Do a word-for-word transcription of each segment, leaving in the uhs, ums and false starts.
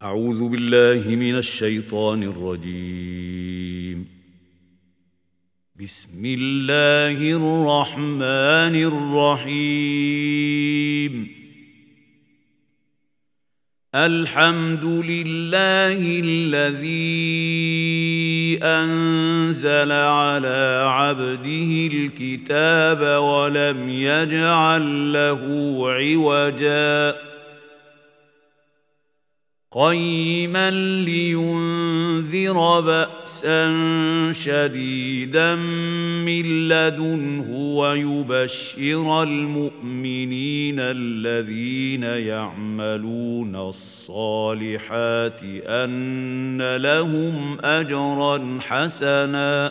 أعوذ بالله من الشيطان الرجيم. بسم الله الرحمن الرحيم. الحمد لله الذي أنزل على عبده الكتاب ولم يجعل له عوجا قيما لينذر بأسا شديدا من لدنه ويبشر المؤمنين الذين يعملون الصالحات أن لهم أجرا حسنا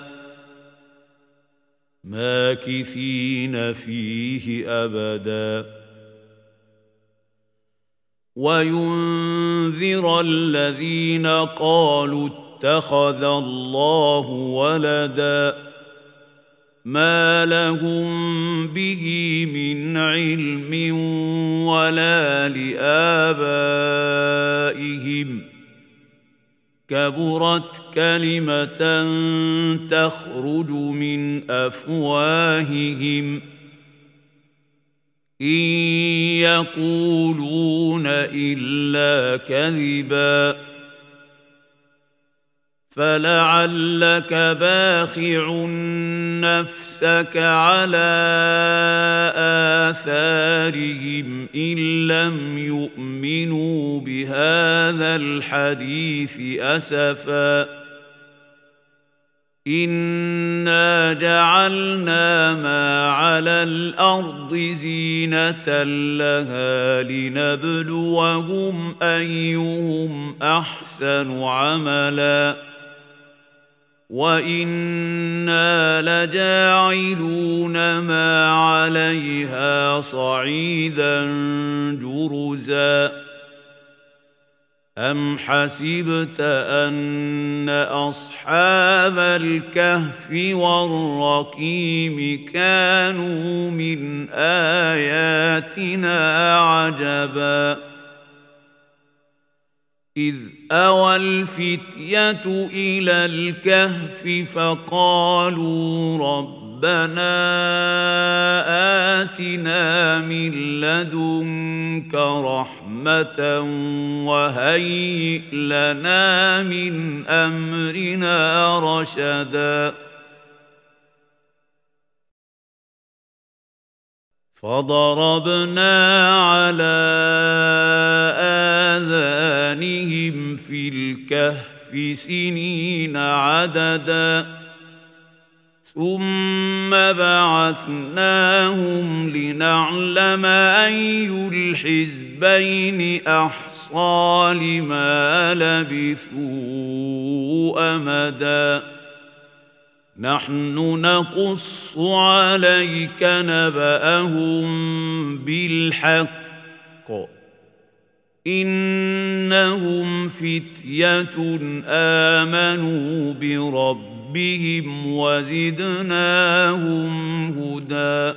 ماكثين فيه أبدا وينذر الذين قالوا اتخذ الله ولدا ما لهم به من علم ولا لآبائهم كبرت كلمة تخرج من أفواههم إن يقولون إلا كذبا فلعلك باخع نفسك على آثارهم إن لم يؤمنوا بهذا الحديث أسفا إنا جعلنا ما على الأرض زينة لها لنبلوهم أيهم أحسن عملا وإنا لجاعلون ما عليها صعيدا جرزا أم حسبت أن أصحاب الكهف والرقيم كانوا من آياتنا عجبا إذ أوى الفتية إلى الكهف فقالوا ربنا آتنا من لدنك رحمة وهيئ لنا من أمرنا رشدا فضربنا على آذانهم في الكهف سنين عددا ثم بعثناهم لنعلم أي الحزبين أحصى لما لبثوا أمدا نحن نقص عليك نبأهم بالحق إنهم فتية آمنوا بربهم وزدناهم هدى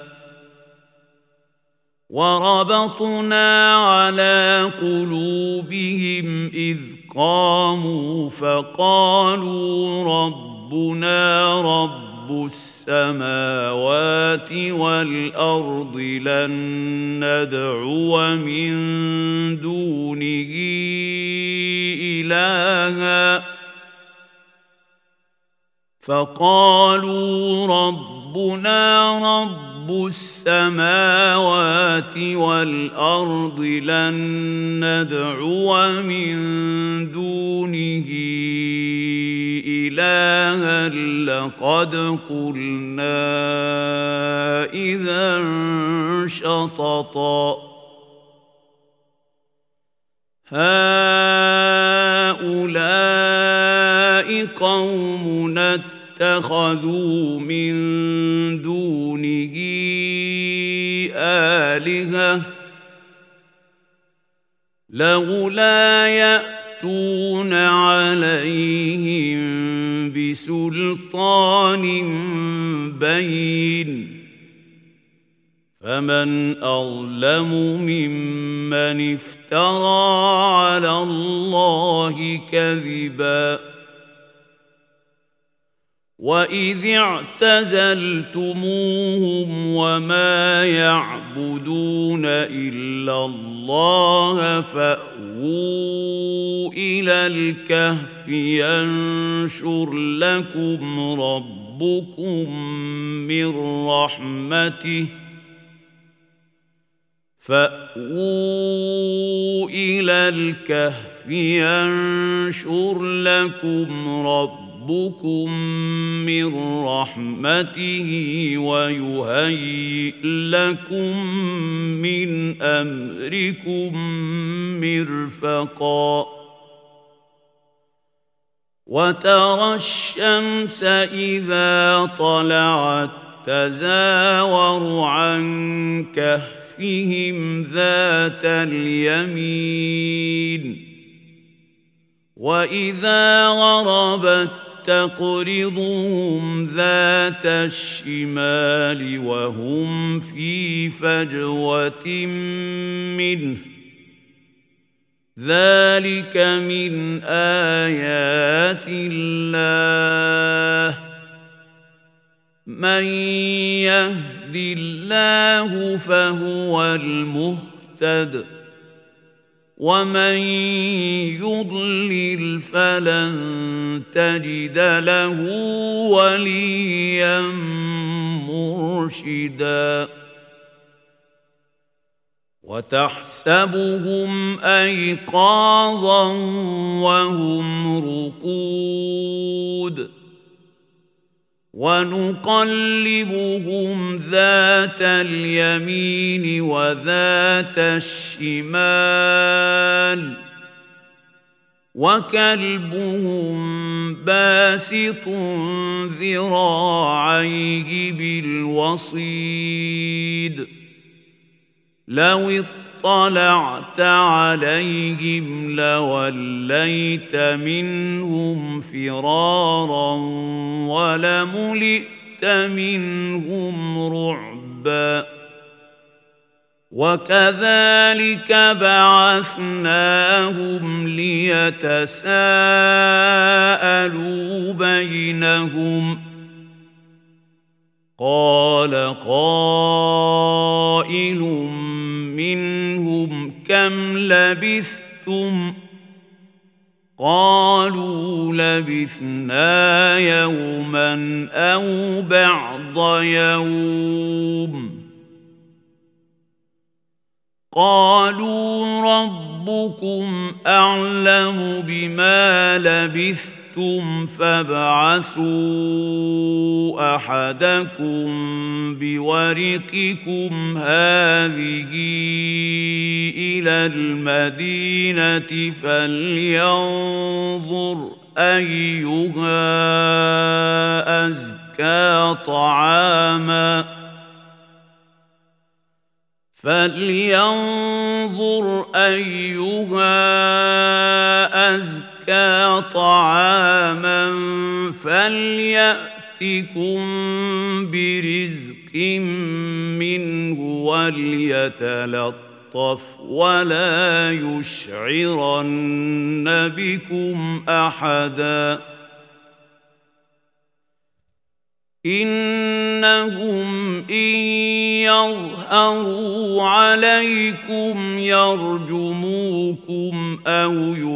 وربطنا على قلوبهم إذ قاموا فقالوا ربنا رب السماوات والأرض لن ندعو من دونه إلها فقالوا ربنا رب السماوات والأرض لن ندعو من دونه إلها لقد قلنا إذا شططا هؤلاء قومنا اتخذوا من دونه آلهة لولا يأتون عليهم بسلطان بين فمن أظلم ممن افترى على الله كذبا وإذ اعتزلتموهم وما يعبدون إلا الله فأووا إلى الكهف ينشر لكم ربكم من رحمته فأووا إلى الكهف ينشر لكم ربكم ربكم من رحمته ويهيئ لكم من أمركم مرفقا وترى الشمس إذا طلعت تزاور عن كهفهم ذات اليمين وإذا غربت تقرضهم ذات الشمال وهم في فجوة منه ذلك من آيات الله من يهد الله فهو المهتد ومن يضلل فلن تجد له وليا مرشدا وتحسبهم أيقاظا وهم رقود ونقلبهم ذات اليمين وذات الشمال وكلبهم باسط ذراعيه بالوصيد لو اطلعت عليهم لوليت منهم فرارا ولملئت منهم رعبا وكذلك بعثناهم ليتساءلوا بينهم قال قائل منهم كم لبثتم قالوا لبثنا يوما أو بعض يوم قالوا ربكم أعلم بما لبثتم فابعثوا أحدكم بورقكم هذه إلى المدينة فلينظر أيها أزكى طعاما فلينظر أيها أزكى طعاما فليأتكم برزق منه وليتلطف ولا يشعرن بكم أحدا إنهم إن يظهروا عليكم يرجموكم أو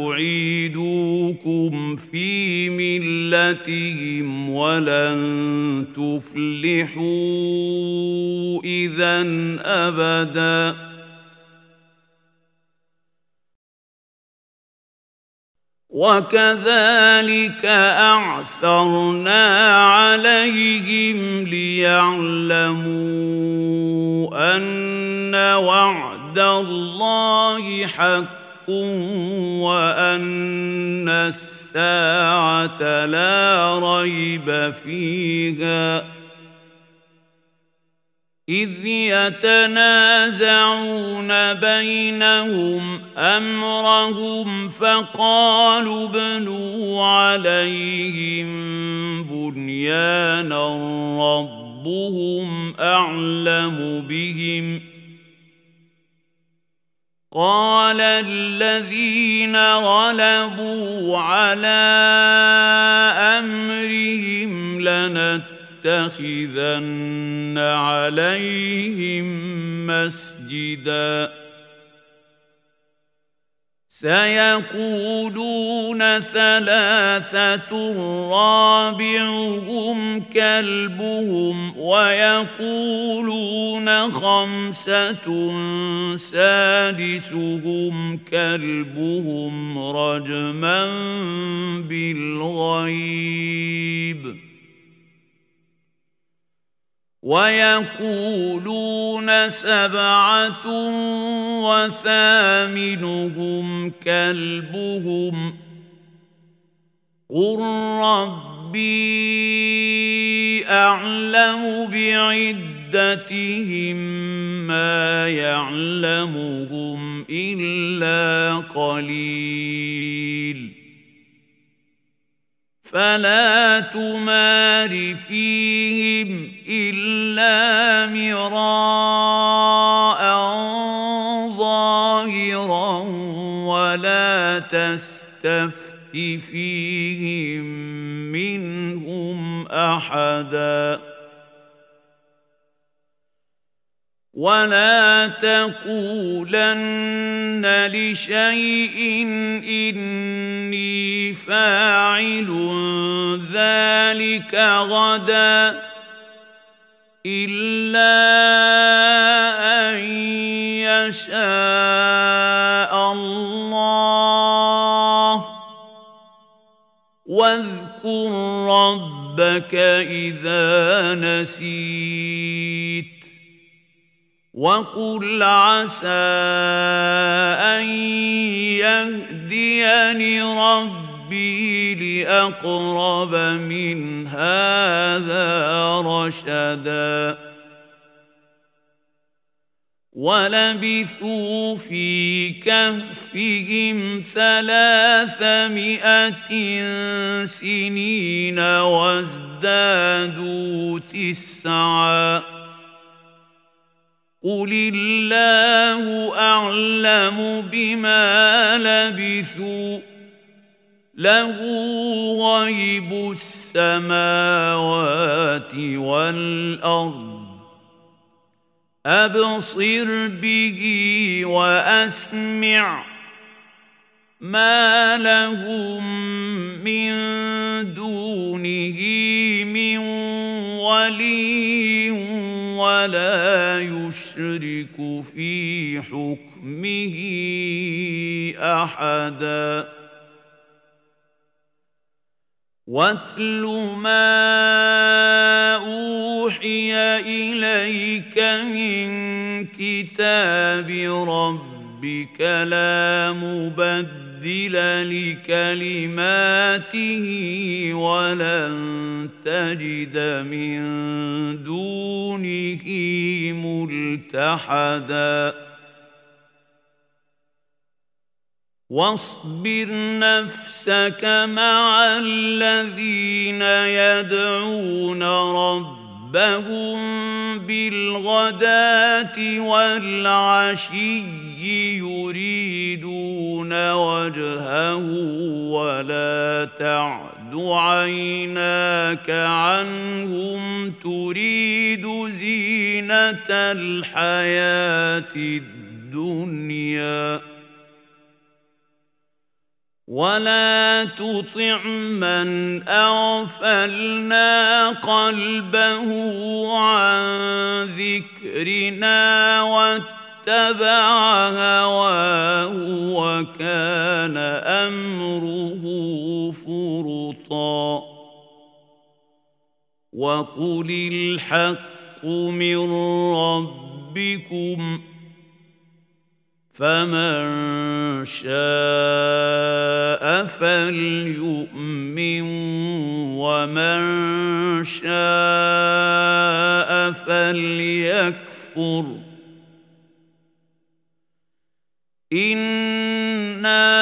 يعيدوكم في ملتهم ولن تفلحوا إذا أبدا وكذلك أعثرنا عليهم ليعلموا أن وعد الله حق وأن الساعة لا ريب فيها إذ يتنازعون بينهم أمرهم فقالوا ابنوا عليهم بنيانا ربهم أعلم بهم قال الذين غلبوا على أمرهم لنتخذن عليهم مسجدا سيقولون ثلاثة رابعهم كلبهم ويقولون خمسة سادسهم كلبهم رجما بالغيب ويقولون سبعة وثامنهم كلبهم قل ربي أعلم بعدتهم ما يعلمهم إلا قليل فلا تمار فيهم إلا مراء ظاهرا ولا تستفت فيهم منهم أحدا ولا تقولن لشيء إني فاعل ذلك غدا إلا أن يشاء الله واذكر ربك إذا نسيت وقل عسى أن يهديني ربي لأقرب من هذا رشدا ولبثوا في كهفهم ثلاثمائة سنين وازدادوا تسعا قل الله أعلم بما لبثوا له غيب السماوات والأرض أبصر به وأسمع ما لهم من دونه من ولي ولا يشرك في حكمه أحدا واتل ما أوحي إليك من كتاب ربك لا مبدل لكلماته ولن تجد من دونه ملتحدا واصبر نفسك مع الذين يدعون ربهم بالغداة والعشي يريدون وجهه ولا تعد عيناك عنهم تريد زينة الحياة الدنيا ولا تطع من أغفلنا قلبه عن ذكرنا واتبع هواه وكان أمره فرطا وقل الحق من ربكم فمن شاء فليؤمن ومن شاء فليكفر إنا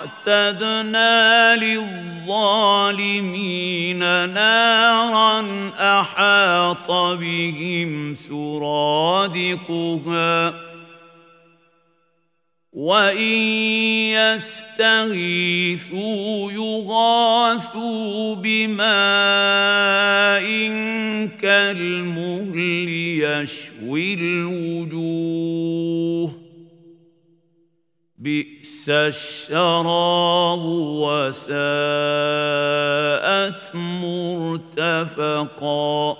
أعتدنا للظالمين نارا أحاط بهم سرادقها وإن يستغيثوا يغاثوا بماء كالمهل يشوي الوجوه بئس الشراب وساءت مرتفقا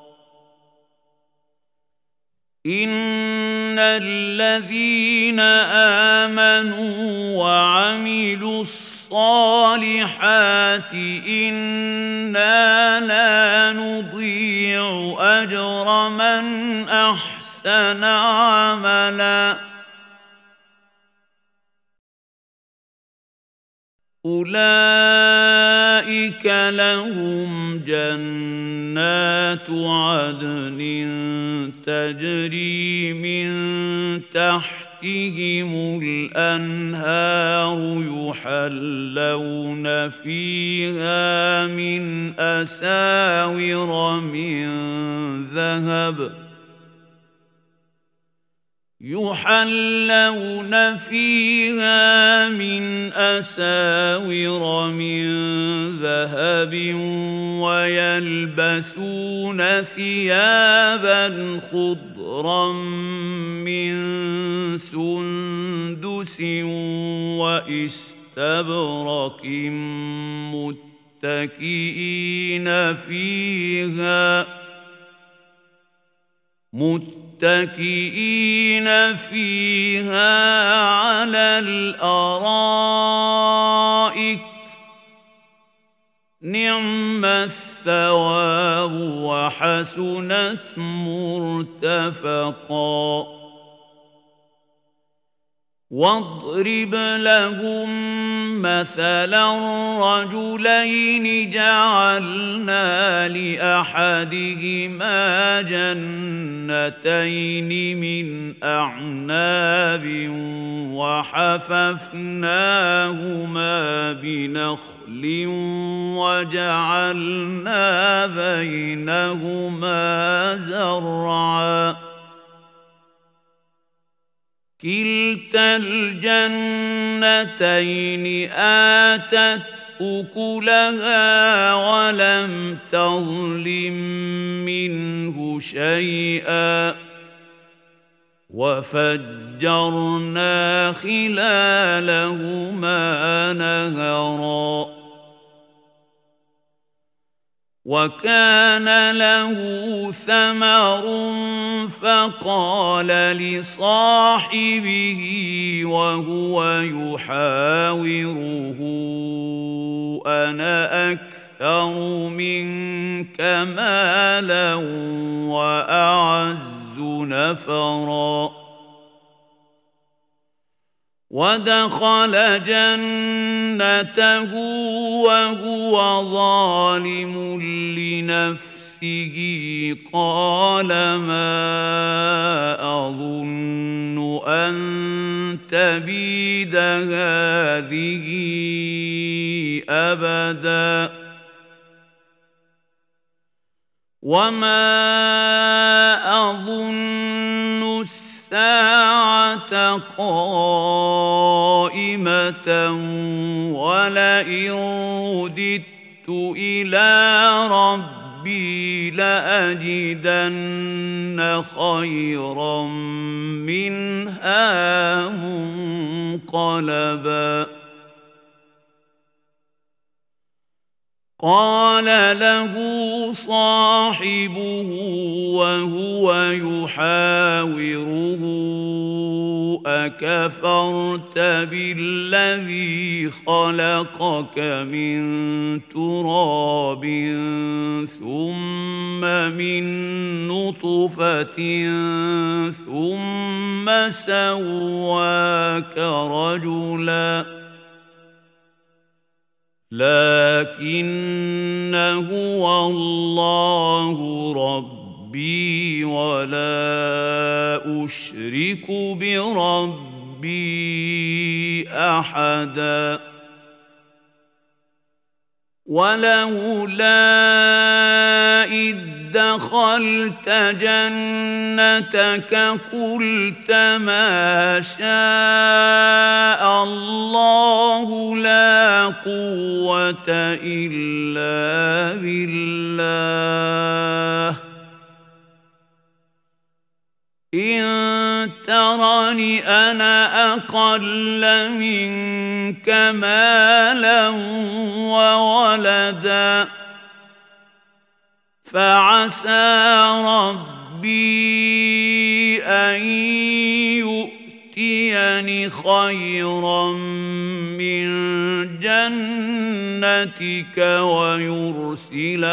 إن الذين آمنوا وعملوا الصالحات إنا لا نضيع أجر من أحسن عملا أولئك لهم جنات عدن تجري من تحتهم الأنهار يحلون فيها من أساور من ذهب يحلون فيها من أساور من ذهب ويلبسون ثيابا خضرا من سندس وإستبرق متكئين فيها متكئين فيها على الأرائك نعم الثواب وحسنت مرتفقا واضرب لهم مثلا رجلين جعلنا لأحدهما جنتين من أعناب وحففناهما بنخل وجعلنا بينهما زرعا كلتا الجنتين آتت أكلها ولم تظلم منه شيئا وفجرنا خلالهما نهرا وكان له ثمر فقال لصاحبه وهو يحاوره أنا أكثر منك مالا وأعز نفرا ودخل جنته وهو ظالم لنفسه قال ما أظن أن تبيد هذه أبدا وما أظن الساعة قائمة ولئن رددت إلى ربي لأجدن خيرا منها منقلبا قال له صاحبه وهو يحاوره أكفرت بالذي خلقك من تراب ثم من نطفة ثم سواك رجلاً لكن هو الله ربي ولا أشرك بربي أحدا ولولا إذ دخلت جنتك قلت ما شاء الله لا قوة إلا بالله إن ترني أنا أقل منك مالا وولدا فعسى ربي أن يؤتيني خيرا من جنتك ويرسل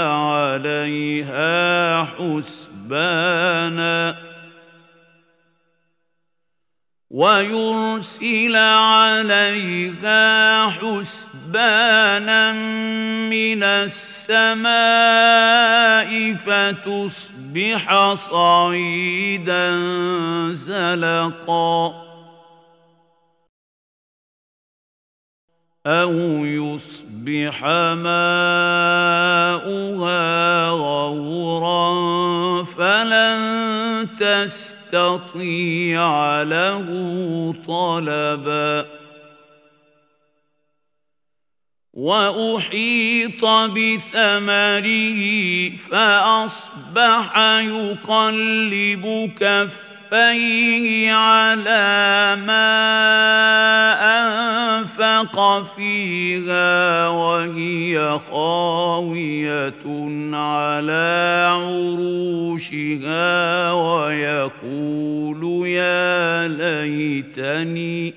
عليها حسبانا ويرسل عليها حسبانا من السماء فتصبح صعيدا زلقا أو يصبح ماؤها غورا فلن تستطيع له طلبا وأحيط بثمره فأصبح يقلب كفيه على ما أنفق فيها وهي خاوية على عروشها ويقول يا ليتني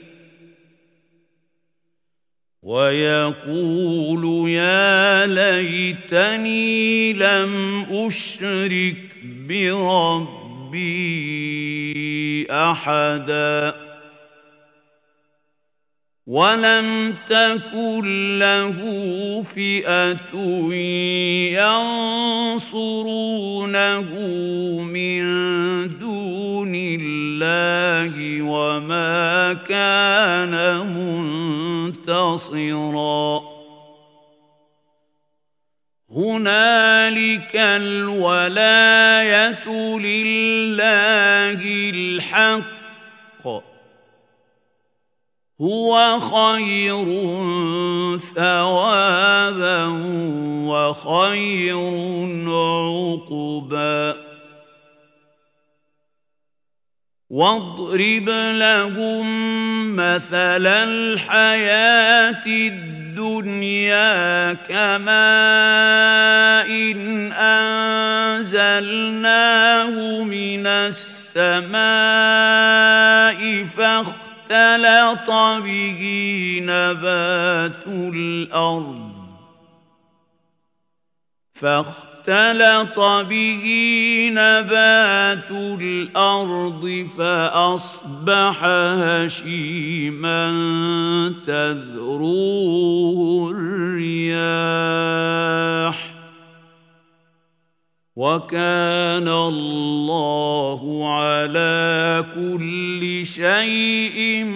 ويقول يا ليتني لم أشرك بربي أحدا ولم تكن له فئة ينصرونه من دون الله وما كان منتصرا هنالك الولاية لله الحق هو خير ثوابا وخير عقبا واضرب لهم مثل الحياة الدنيا كماء إن أنزلناه من السماء فاختلط اختلط به نبات الأرض فاختلط به نبات الأرض فأصبح هشيما تذروه الرياح وكان الله على كل شيء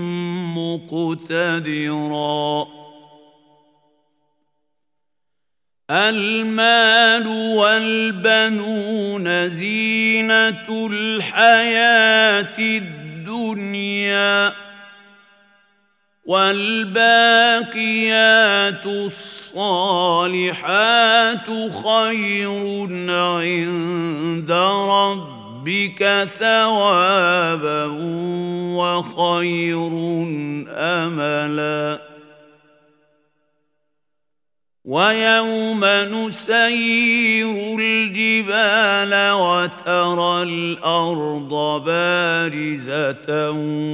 مقتدرا المال والبنون زينة الحياة الدنيا والباقيات الصالحات خير عند ربك ثوابا وخير أملا ويوم نسير الجبال وترى الأرض بارزة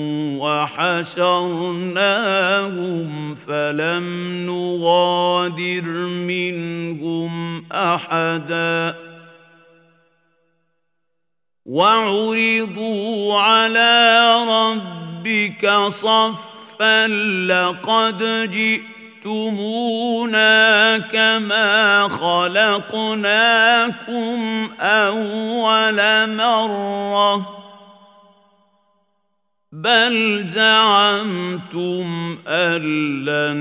وحشرناهم فلم نغادر منهم أحدا وعرضوا على ربك صفا لقد جئت جئتمونا كما خلقناكم أول مرة بل زعمتم أن لن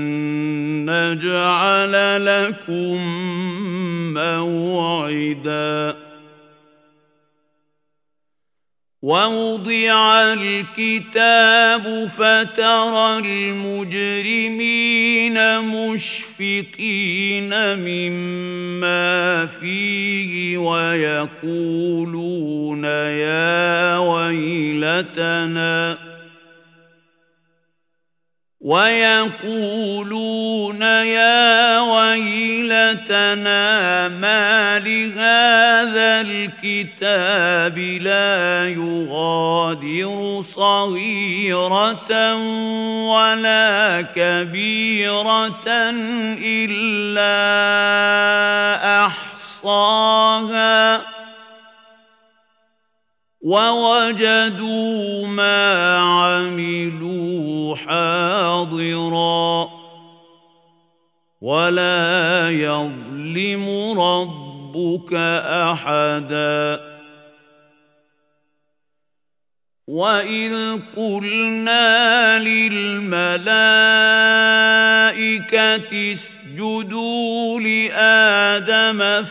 نجعل لكم موعدا ووضع الكتاب فترى المجرمين مشفقين مما فيه ويقولون يا ويلتنا ويقولون يا ويلتنا ما لهذا الكتاب لا يغادر صغيرة ولا كبيرة إلا أحصاها ووجدوا ما عملوا حاضرا ولا يظلم ربك أحدا وإذ قلنا للملائكة اسجدوا لآدم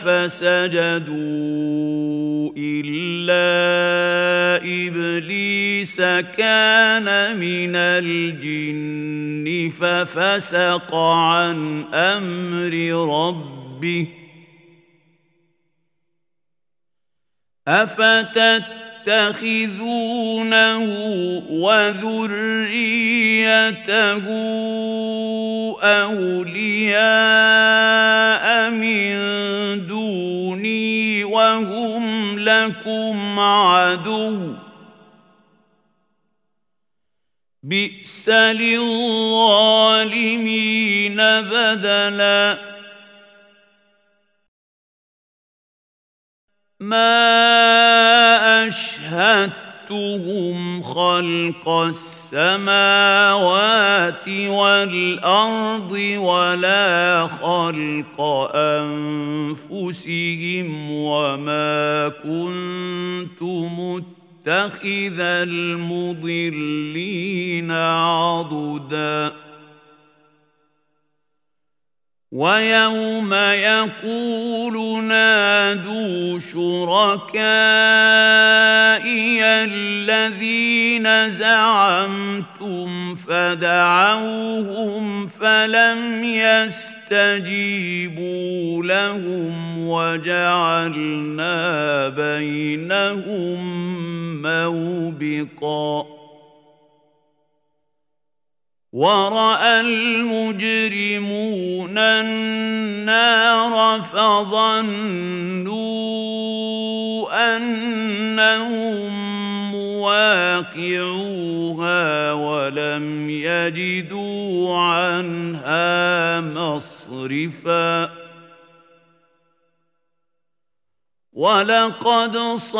فسجدوا إلا إبليس كان من الجن ففسق عن أمر ربه أفتت تتخذونه وذريته أولياء من دوني وهم لكم عدو بئس للظالمين بدلا ما أشهدتهم خلق السماوات والأرض ولا خلق أنفسهم وما كنت متخذ المضلين عضدا ويوم يقول نادوا شركائي الذين زعمتم فدعوهم فلم يستجيبوا لهم وجعلنا بينهم موبقا ورأى المجرمون النار فظنوا أنهم مواقعوها ولم يجدوا عنها مصرفا ولقد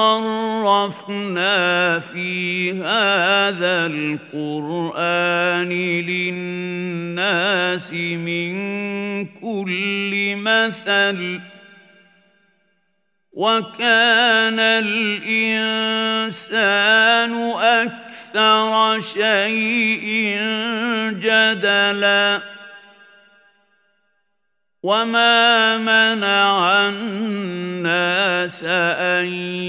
صرفنا في هذا القرآن للناس من كل مثل وكان الإنسان أكثر شيء جدلا وما منع الناس أن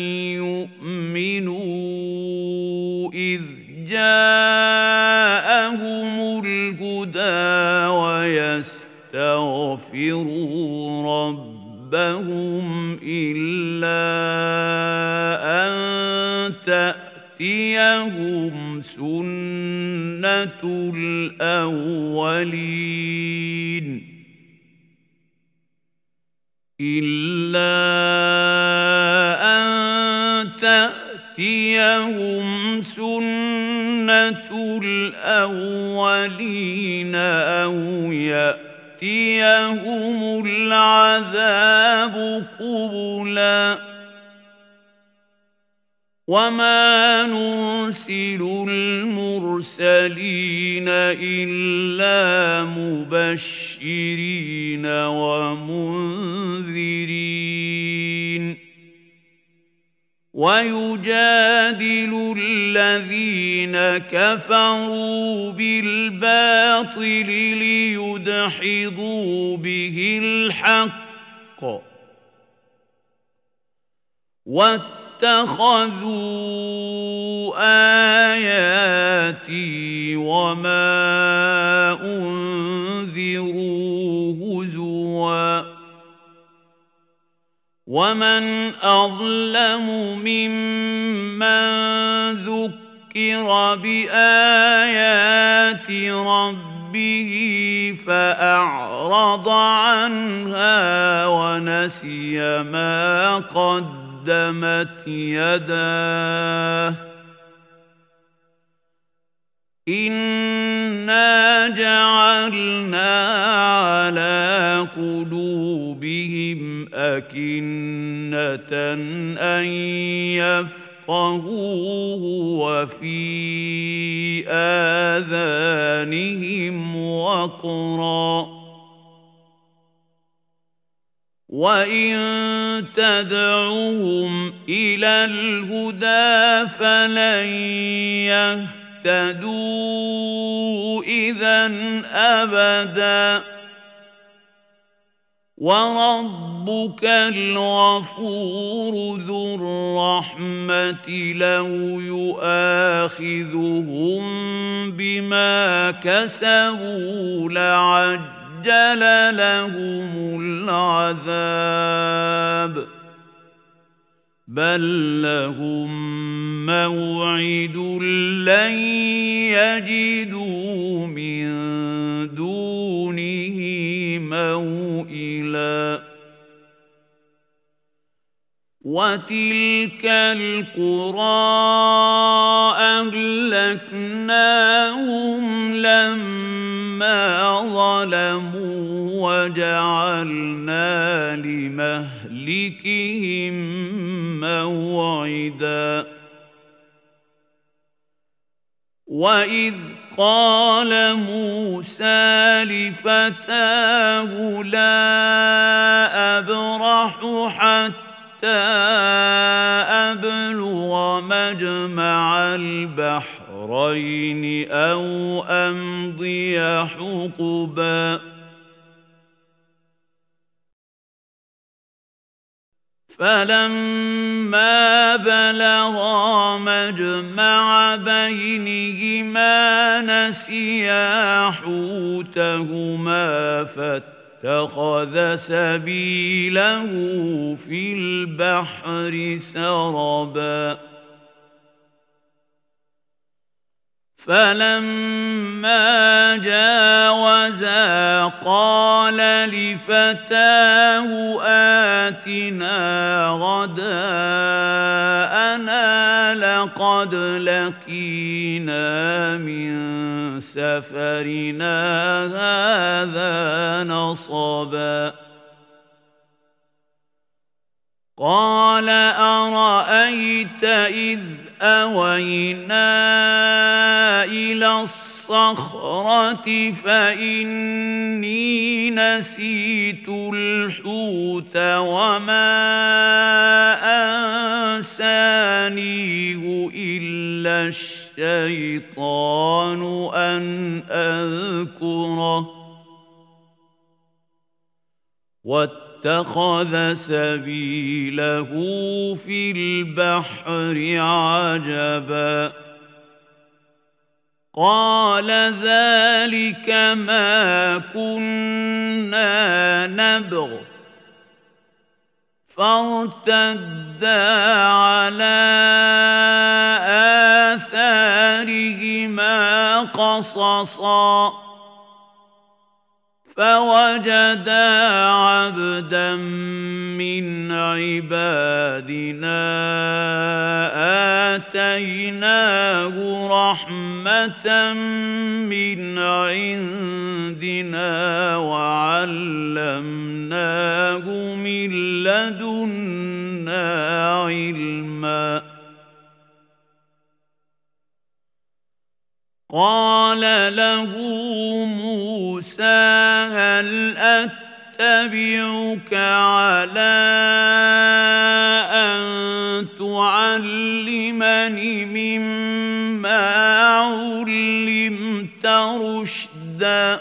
يؤمنوا إذ جاءهم الهدى ويستغفروا ربهم إلا أن تأتيهم سنة الأولين إلا أن تأتيهم سنة الأولين أو يأتيهم العذاب قبلا وما نرسل المرسلين إلا مبشرين ومنذرين ويجادل الذين كفروا بالباطل ليدحضوا به الحق واتخذوا آياتي وما أنذروا هزوا ومن أظلم ممن ذكر بآيات ربه فأعرض عنها ونسي ما قدمت يداه إنا جعلنا على قلوبهم أكنة أن يفقهوه وفي آذانهم وقرا وإن تدعوهم إلى الهدى فلن يهتدوا إذن أبدا وربك الغفور ذو الرحمة لو يؤاخذهم بما كسبوا لعجل لهم العذاب بل لهم موعد لن يجدوا من دونه موئلا وتلك القرى أهلكناهم لما ظلموا وجعلنا لمهلكهم موعدا وإذ قال موسى لفتاه لا أبرح حتى أبلغ مجمع البحرين أو أمضي حقبا فلما بلغا مجمع بينهما نسيا حوتهما فاتخذ سبيله في البحر سربا فلما جاوزا قال لفتاه آتنا غداءنا لقد لقينا من سفرنا هذا نصبا قال أرأيت إذ أوينا إلى الصخرة فإني نسيت الحوت وما أنسانيه إلا الشيطان أن أذكره واتخذ سبيله في البحر عجبا قال ذلك ما كنا نبغ فارتدا على آثارهما قصصا فوجدا عبدا من عبادنا آتيناه رحمة من عندنا وعلمناه من لدنا علما قال له موسى هل أتبعك على أن تعلمني مما علمت رشدا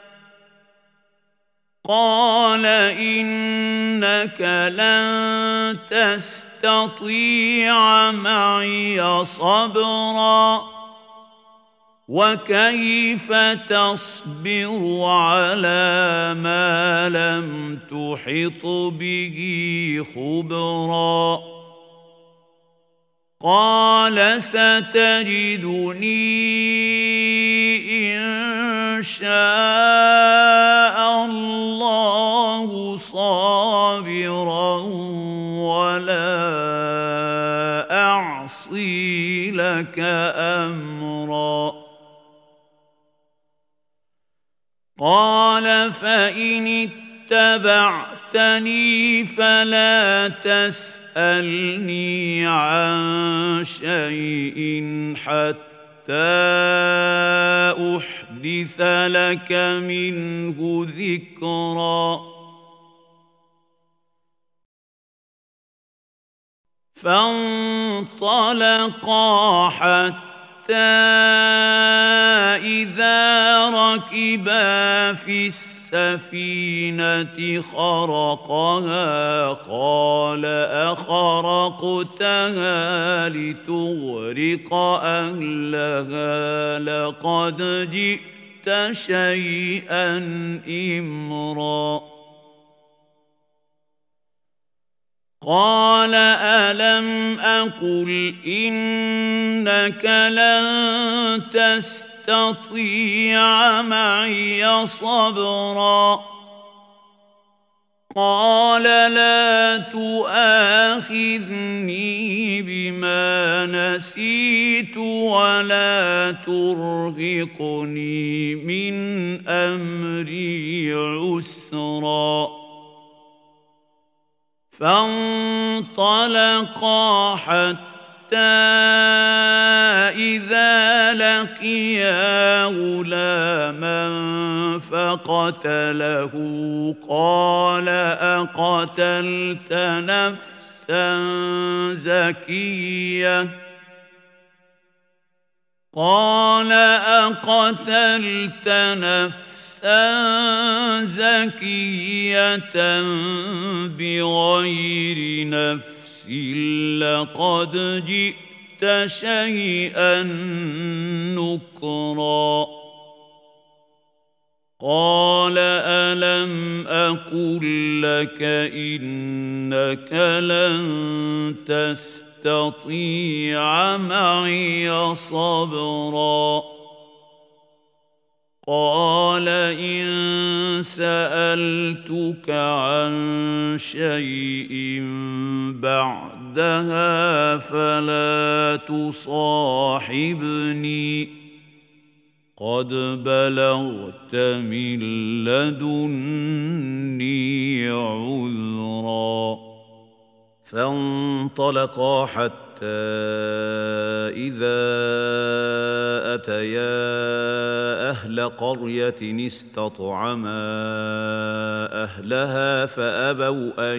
قال إنك لن تستطيع معي صبرا وكيف تصبر على ما لم تحط به خبرا قال ستجدني إن شاء الله صابرا ولا أعصي لك أمرا قال فإن اتبعتني فلا تسألني عن شيء حتى أحدث لك منه ذكرا فانطلقا حتى إذا ركبا في السفينة خرقها قال أخرقتها لتغرق أهلها لقد جئت شيئا إمرا قال ألم أقل إنك لن تستطيع معي صبرا قال لا تؤاخذني بما نسيت ولا ترهقني من أمري عسرا فانطلقا حتى إذا لقيا غلاما فقتله قال أقتلت نفسا زكية قال أقتلت نفسا زكية بغير نفس لقد جئت شيئا نكرا قال ألم أقل لك إنك لن تستطيع معي صبرا قال إن سألتك عن شيء بعدها فلا تصاحبني قد بلغت من لدني عذرا فانطلقا حتى إذا أتيا أهل قرية استطعما أهلها فأبوا أن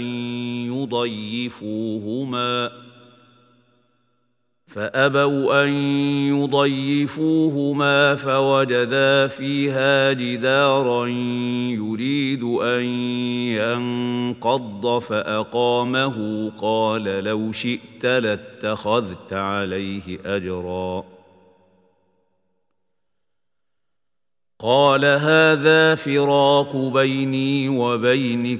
يضيفوهما فأبوا أن يضيفوهما فوجدا فيها جدارا يريد أن ينقض فأقامه قال لو شئت لاتخذت عليه أجرا قال هذا فراق بيني وبينك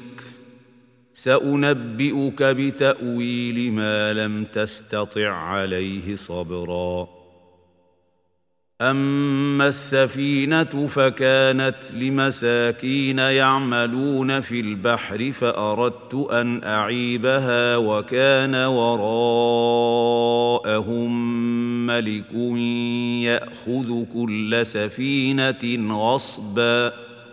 سأنبئك بتأويل ما لم تستطع عليه صبرا أما السفينة فكانت لمساكين يعملون في البحر فأردت أن أعيبها وكان وراءهم ملك يأخذ كل سفينة غصبا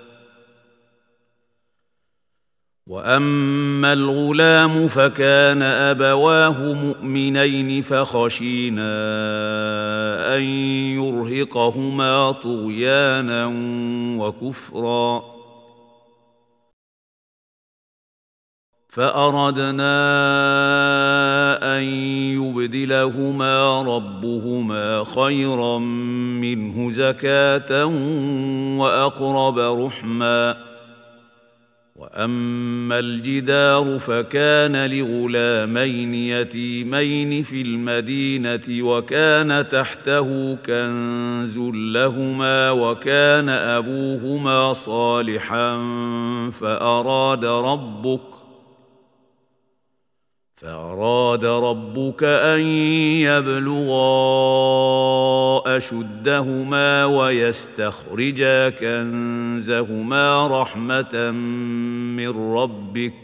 وأما الغلام فكان أبواه مؤمنين فخشينا أن يرهقهما طغيانا وكفرا فأردنا أن يبدلهما ربهما خيرا منه زكاة وأقرب رحما وأما الجدار فكان لغلامين يتيمين في المدينة وكان تحته كنز لهما وكان أبوهما صالحا فأراد ربك فأراد ربك أن يبلغا أشدهما ويستخرجا كنزهما رحمة من ربك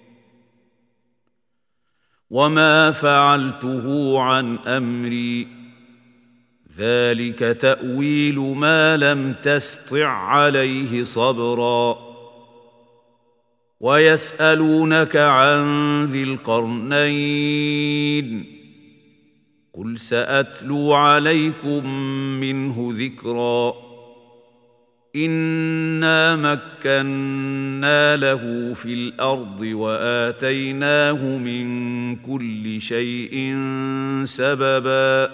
وما فعلته عن أمري ذلك تأويل ما لم تسطع عليه صبرا ويسألونك عن ذي القرنين قل سأتلو عليكم منه ذكرا إنا مكنا له في الأرض وآتيناه من كل شيء سببا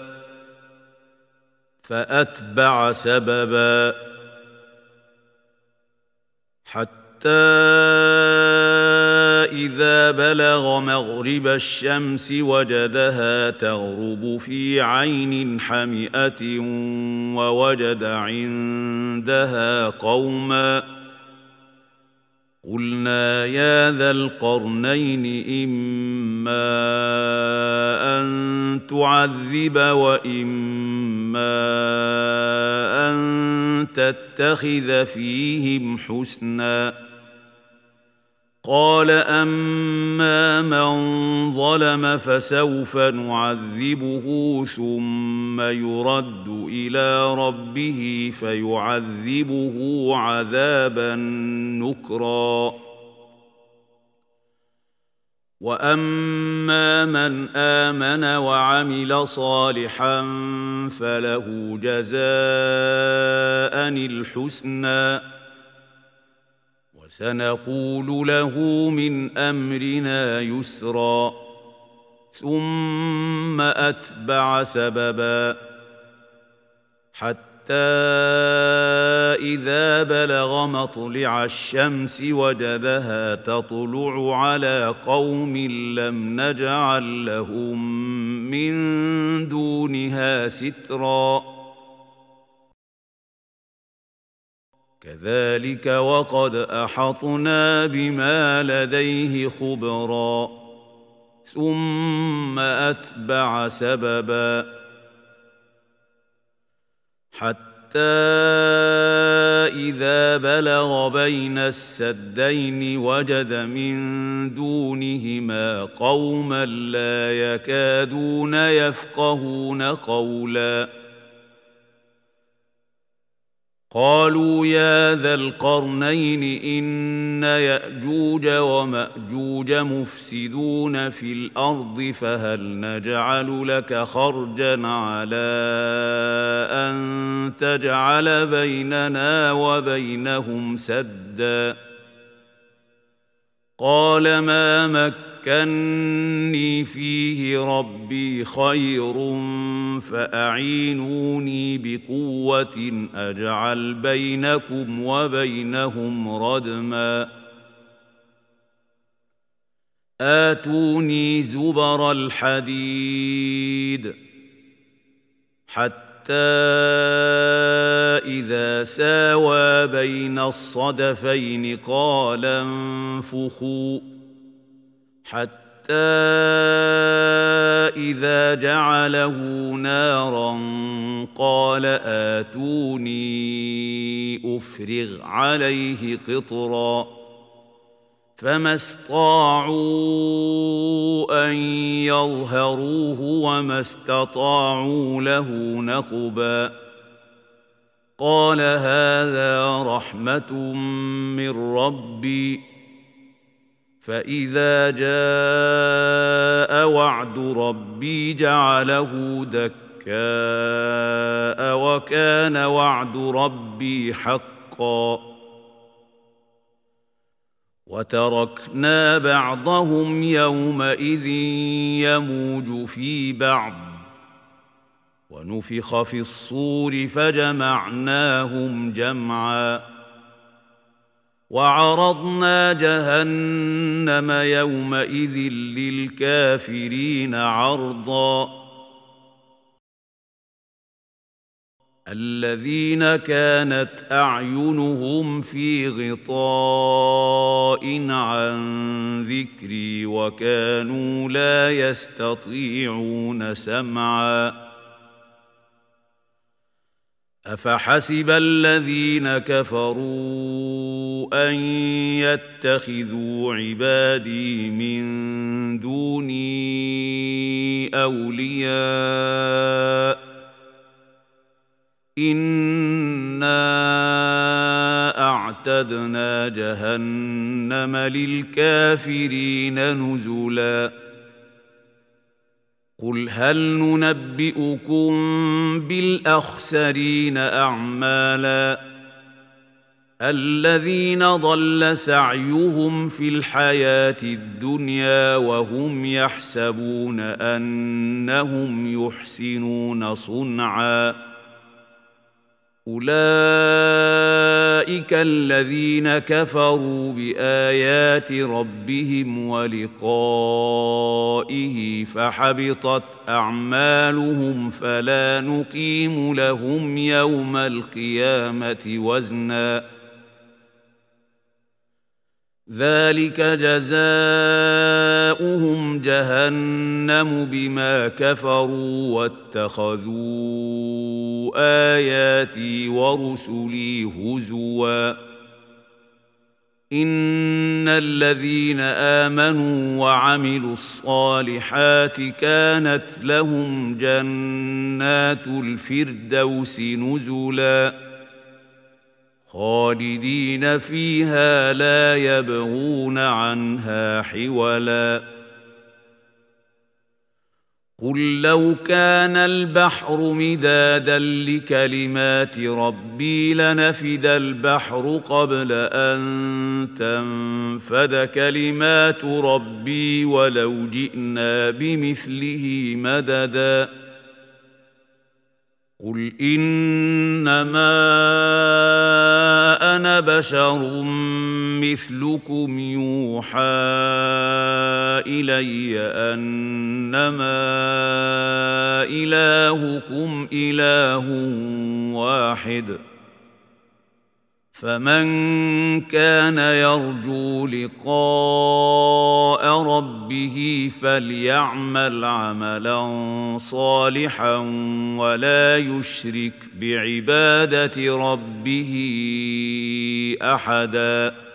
فأتبع سببا حتى حتى إذا بلغ مغرب الشمس وجدها تغرب في عين حمئة ووجد عندها قوما قلنا يا ذا القرنين إما أن تعذب وإما أن تتخذ فيهم حسنا قال أما من ظلم فسوف نعذبه ثم يرد إلى ربه فيعذبه عذابا نكرا وأما من آمن وعمل صالحا فله جزاء الحسنى وسنقول له من أمرنا يسرا ثم أتبع سببا حتى إذا بلغ مطلع الشمس وجدها تطلع على قوم لم نجعل لهم من دونها سترا كذلك وقد أحطنا بما لديه خبرا ثم أتبع سببا حتى إذا بلغ بين السدين وجد من دونهما قوما لا يكادون يفقهون قولا قالوا يا ذا القرنين إن يأجوج ومأجوج مفسدون في الأرض فهل نجعل لك خرجا على أن تجعل بيننا وبينهم سدا قال ما مكني فيه ربي خير فأعينوني بقوة أجعل بينكم وبينهم ردما آتوني زبر الحديد حتى إذا ساوى بين الصدفين قال انفخوا حتى إذا جعله نارا قال آتوني أفرغ عليه قطرا فما استطاعوا أن يظهروه وما استطاعوا له نقبا قال هذا رحمة من ربي فإذا جاء وعد ربي جعله دكاء وكان وعد ربي حقا وتركنا بعضهم يومئذ يموج في بعض ونفخ في الصور فجمعناهم جمعا وعرضنا جهنم يومئذ للكافرين عرضا الذين كانت أعينهم في غطاء عن ذكري وكانوا لا يستطيعون سمعا أفحسب الذين كفروا أن يتخذوا عبادي من دوني أولياء إنا أعتدنا جهنم للكافرين نزلا قل هل ننبئكم بالأخسرين أعمالا الذين ضل سعيهم في الحياة الدنيا وهم يحسبون أنهم يحسنون صنعا أولئك الذين كفروا بآيات ربهم ولقائه فحبطت أعمالهم فلا نقيم لهم يوم القيامة وزنا ذلك جزاؤهم جهنم بما كفروا واتخذوا آياتي ورسلي هزوا إن الذين آمنوا وعملوا الصالحات كانت لهم جنات الفردوس نزلا خالدين فيها لا يبغون عنها حولا قل لو كان البحر مدادا لكلمات ربي لنفد البحر قبل أن تنفد كلمات ربي ولو جئنا بمثله مددا قل إنما أنا بشر مثلكم يوحى إلي أنما إلهكم إله واحد فمن كان يرجو لقاء ربه فليعمل عملا صالحا ولا يشرك بعبادة ربه أحدا